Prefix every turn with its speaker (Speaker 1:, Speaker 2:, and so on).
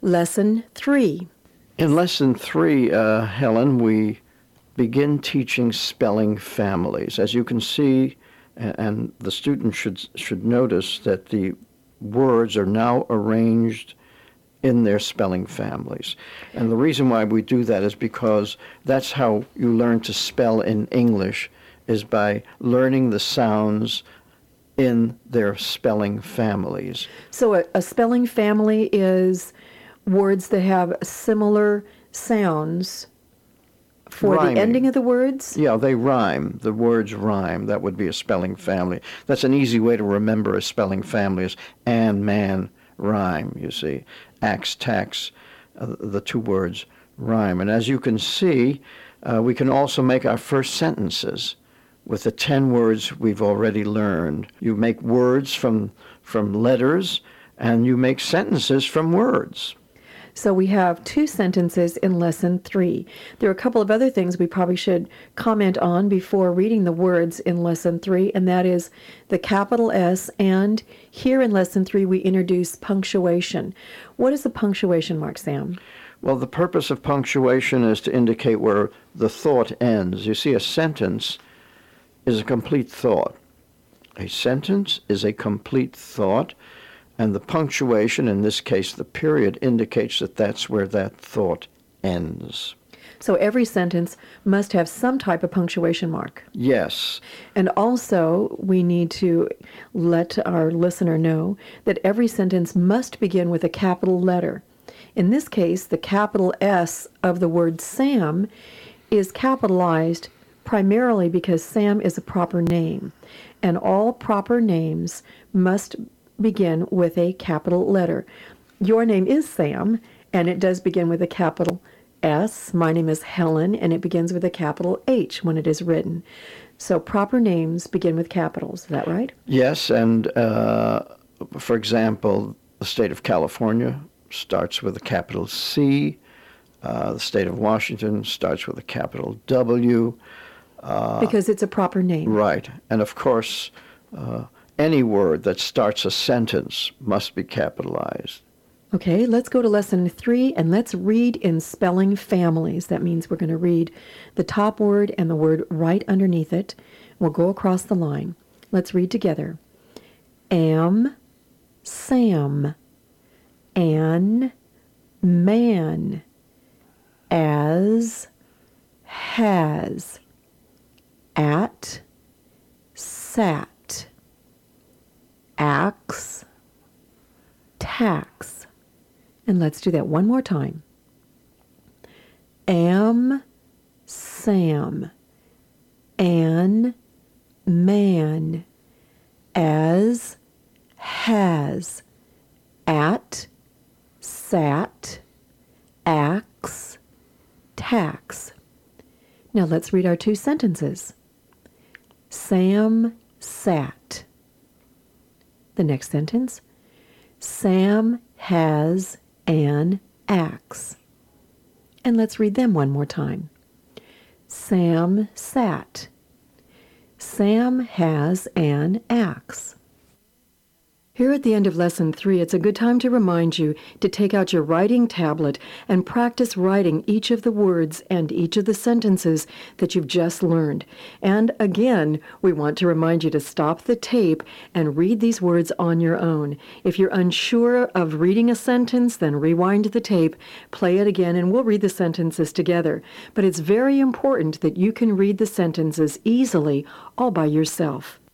Speaker 1: Lesson 3.
Speaker 2: In Lesson 3, Helen, we begin teaching spelling families. As you can see, and the student should notice that the words are now arranged in their spelling families. And the reason why we do that is because that's how you learn to spell in English, is by learning the sounds in their spelling families.
Speaker 1: So a spelling family is words that have similar sounds for
Speaker 2: Rhyming.
Speaker 1: the ending of the words?
Speaker 2: Yeah, they rhyme. The words rhyme. That would be a spelling family. That's an easy way to remember a spelling family is and, man, rhyme, you see. Axe, tax, the two words rhyme. And as you can see, we can also make our first sentences with the 10 words we've already learned. You make words from letters, and you make sentences from words.
Speaker 1: So we have 2 sentences in Lesson 3. There are a couple of other things we probably should comment on before reading the words in Lesson 3, and that is the capital S, and here in Lesson 3 we introduce punctuation. What is the punctuation mark, Sam?
Speaker 2: Well, the purpose of punctuation is to indicate where the thought ends. You see, a sentence is a complete thought. A sentence is a complete thought. And the punctuation, in this case the period, indicates that that's where that thought ends.
Speaker 1: So every sentence must have some type of punctuation mark.
Speaker 2: Yes.
Speaker 1: And also, we need to let our listener know that every sentence must begin with a capital letter. In this case, the capital S of the word Sam is capitalized primarily because Sam is a proper name. And all proper names must begin with a capital letter. Your name is Sam, and it does begin with a capital S. My name is Helen, and it begins with a capital H when it is written. So proper names begin with capitals. Is that right?
Speaker 2: Yes, and for example, the state of California starts with a capital C. The state of Washington starts with a capital W.
Speaker 1: Because it's a proper name.
Speaker 2: Right. And of course, any word that starts a sentence must be capitalized.
Speaker 1: Okay, let's go to Lesson 3 and let's read in spelling families. That means we're going to read the top word and the word right underneath it. We'll go across the line. Let's read together. Am, Sam, an, man, as, has, at, sat, axe, tax. And let's do that one more time. Am, Sam, an, man, as, has, at, sat, axe, tax. Now let's read our 2 sentences. Sam sat. The next sentence, Sam has an axe. And let's read them one more time. Sam sat. Sam has an axe. Here at the end of Lesson 3, it's a good time to remind you to take out your writing tablet and practice writing each of the words and each of the sentences that you've just learned. And again, we want to remind you to stop the tape and read these words on your own. If you're unsure of reading a sentence, then rewind the tape, play it again, and we'll read the sentences together. But it's very important that you can read the sentences easily all by yourself.